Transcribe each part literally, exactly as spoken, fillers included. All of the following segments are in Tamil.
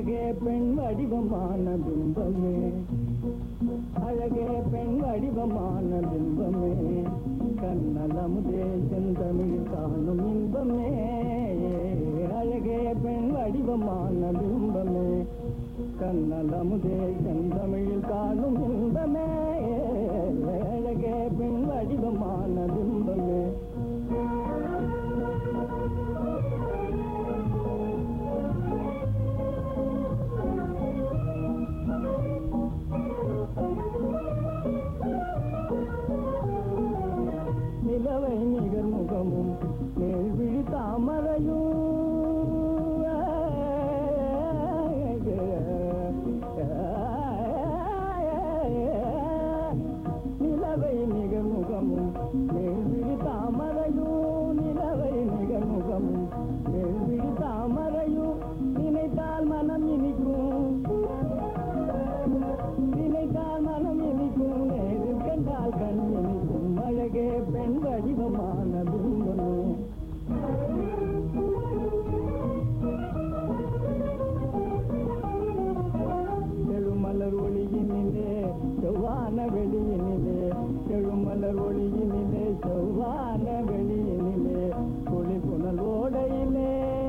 அழகே பெண் வடிவமான பிம்பமே அழகே பெண் வடிவமான பிம்பமே கண்ணலமுதே செந்தமிழ் காணும் இன்பமே அழகே பெண் வடிவமான பிம்பமே கண்ணலமுதே செந்தமிழ் காணும் இன்பமே அழகே பெண் வடிவமான பிம்பமே நிலவை நிகர் முகமும் மேல்விழி தாமரையும் நிலவை நிகர் முகமும் மேல்விழி தாமரையும் நிலவை நிகர் முகமும் மேல்விழி தாமரையும் நினைத்தால் மனம் இனிக்கும் நினைத்தால் மனம் இனிக்கும் நேரில் கண்டால் கண் இனிக்கும் அழகே பெண் வடிவமான பிம்பமே எழுமலர் ஒளியினிலே செவ்வான வெளியினிலே எழுமலர் ஒளியினிலே செவ்வான வெளியினிலே ஒளி புனல் ஓடையிலே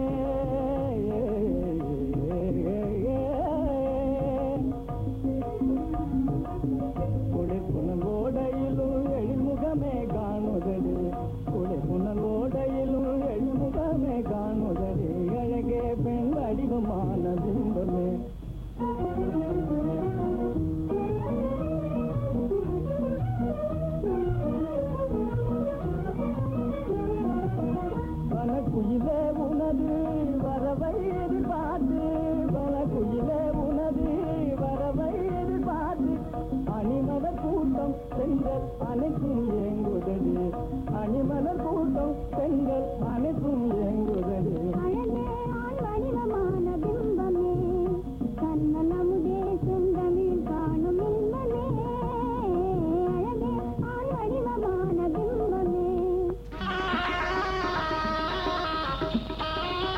ஒளி புனல் ஓடையிலும் எழில்முகமே காணுதடி ஒளி புனல் ஓடையிலும் எழில்முகமே காணுதடி அழகே பெண் வடிவமான பிம்பமே பலகுயிலே உனது வரவை எதிர்பார்த்து பலகுயிலே உனது வரவை எதிர்பார்த்து அணிமலர் கூட்டம் பெண்கள் அனைத்தும் ஏங்குதடி அணிமலர் கூட்டம் பெண்கள் அனைத்தும்